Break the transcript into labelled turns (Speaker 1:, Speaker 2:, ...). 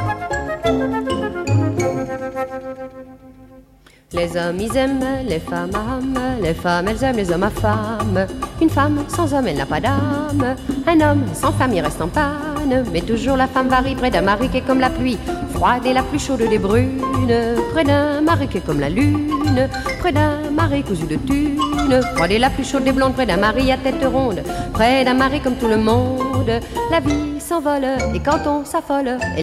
Speaker 1: Les hommes ils aiment les femmes à âme, les femmes elles aiment les hommes à femmes. Une femme sans homme elle n'a pas d'âme, un homme sans femme il reste en panne. Mais toujours la femme varie près d'un mari qui est comme la pluie, froide et la plus chaude des brunes. Près d'un mari qui est comme la lune, près d'un mari cousu de thunes. Froide et la plus chaude des blondes, près d'un mari à tête ronde, près d'un mari comme tout le monde. La vie s'envole et quand on s'affole